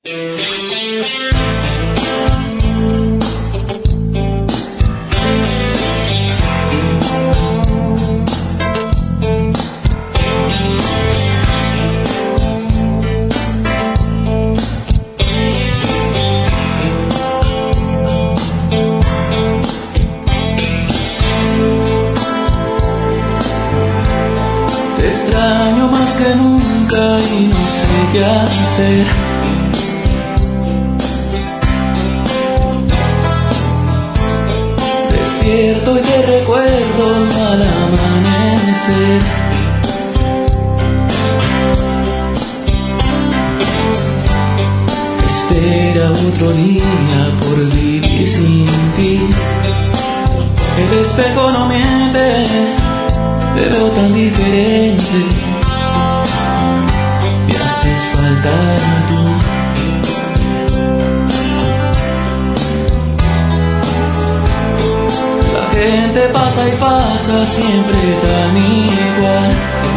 Te extraño más que nunca y no sé qué hacer. Despierto y te recuerdo al amanecer. Espera otro día por vivir sin ti. El espejo no miente, te veo tan diferente. Me haces falta tú. La gente pasa y pasa siempre tan igual.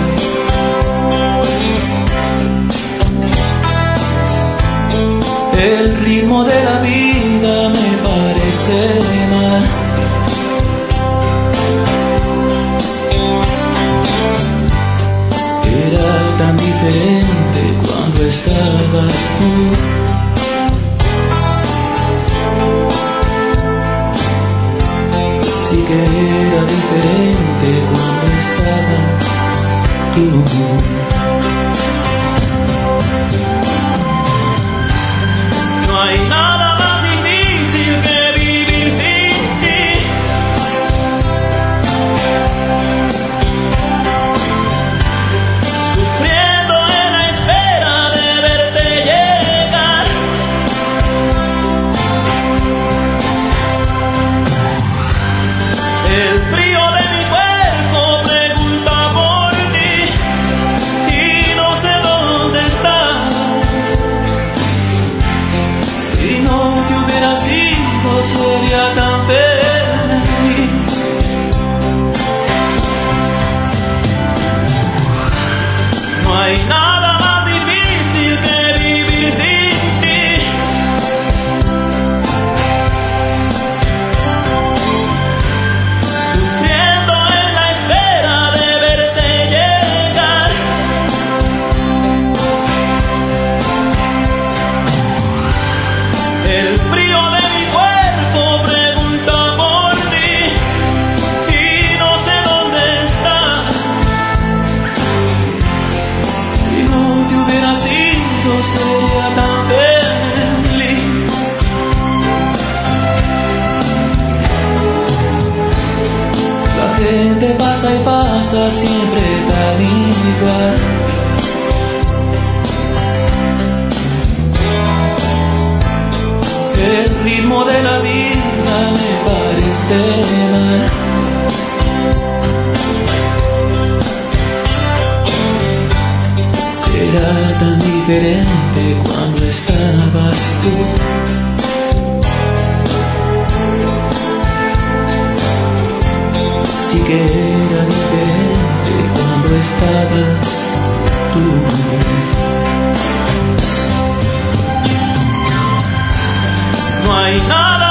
El ritmo de la vida me parece mal. Era tan diferente cuando estabas tú. Sí que era diferente cuando estabas tú. No hay nada más difícil que vivir sin ti. Sufriendo en la espera de verte llegar. El frío de mi cuerpo pregunta por ti y no sé dónde estás. Si no te hubieras ido sería tan feliz. No hay nada más difícil que vivir sin ti. Sufriendo en la espera de verte llegar. El frío de mi cuerpo pregunta por ti y no sé dónde estás. Si no te hubieras ido sería tan feliz. La gente pasa y pasa siempre tan igual. El ritmo de la vida me parece mal. Era tan diferente cuando estabas tú. Sí que era diferente cuando estabas tú. No hay nada